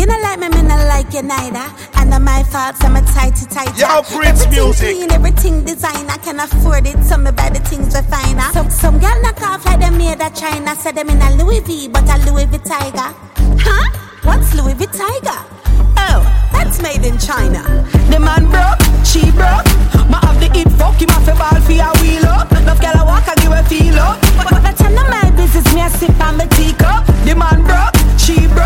You know like me not like you neither. And my fault, so I'm a tighty. Yo, Prince Music. Clean, everything designer, can afford it. Some buy the things we finer. Some girl knock off like them made of China. Say them in a Louis V, but a Louis V Tiger. Huh? What's Louis V Tiger? Oh, that's made in China. The man broke, she broke. Ma have the hip fuck, him have a ball for a wheel up. Love girl a walk and give a feel up. But that's none of my business, me a sip on my teacup. The man broke, she broke.